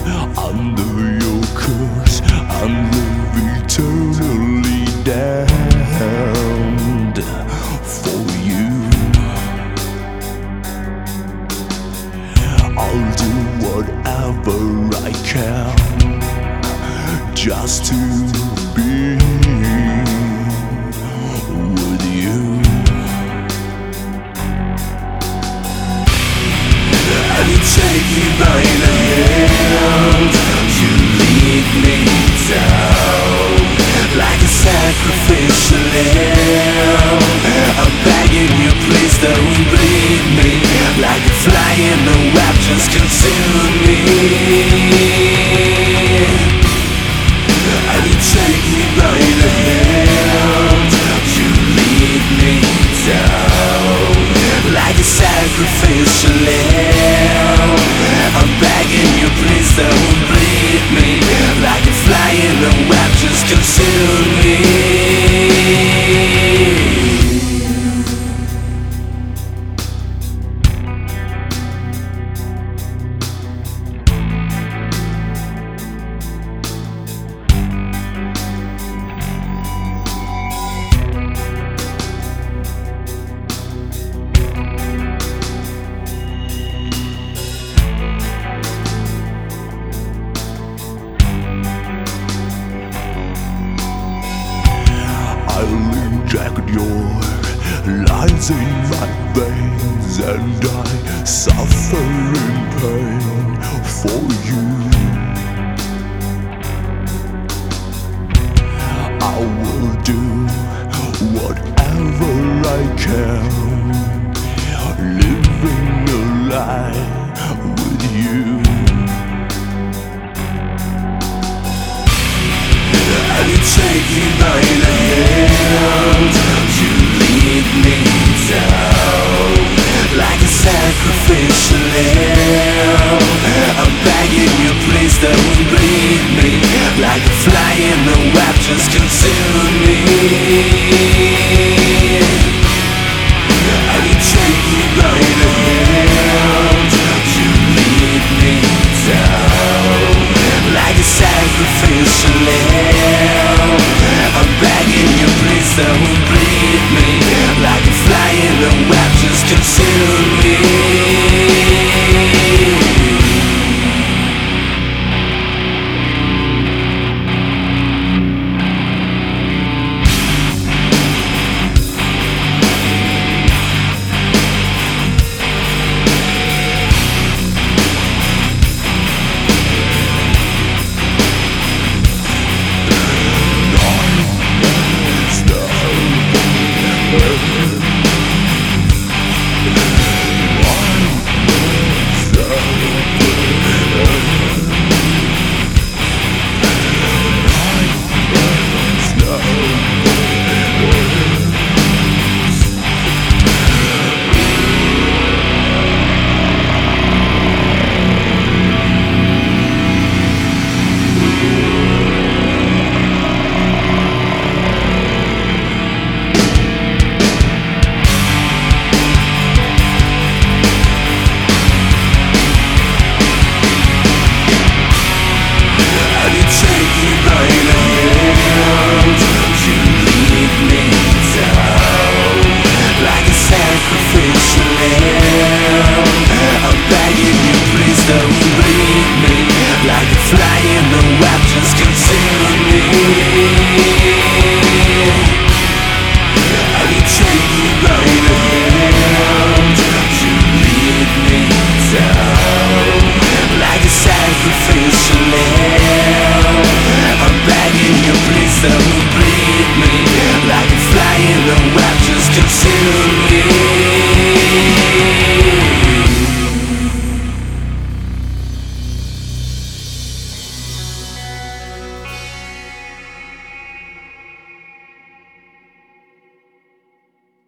under your curse and live eternally damned for you. I'll do whatever I can just to be with you. And you take me by the hand, you lead me down like a sacrificial lamb. I'm begging you, please don't bleed me like a fly in the web, just consume me. And you take me by the hand, you lead me down like a sacrificial lamb. I'm begging you, please don't bleed me like a fly in the web, just consume me. I'll inject your lines in my veins, and I suffer in pain for you. I will do whatever I can, living a lie with you. And you take me by the hand, you lead me down like a sacrificial lamb. I'm begging you, please don't bleed me like a fly in the web, just consume me. And you take me by the hand, you lead me down like a sacrificial lamb. I'm begging you, please don't bleed me like a fly in the web, just consume